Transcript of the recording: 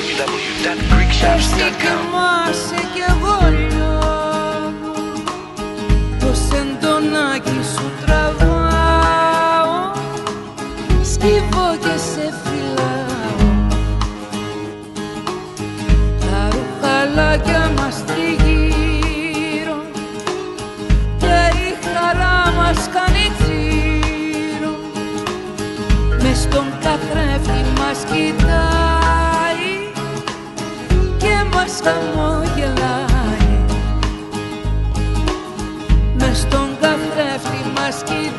Εσύ κοιμάσαι κι εγώ λιώνω, το σεντονάκι σου τραβάω, σκύβω και σε φυλάω. Τα ρουχαλάκια μας τριγύρω και η χαρά μας κάνει τσίρο, μες στον καθρέφτη μας κοιτάει και μας χαμογελάει. Μες στον καθρέφτη μας κοιτάει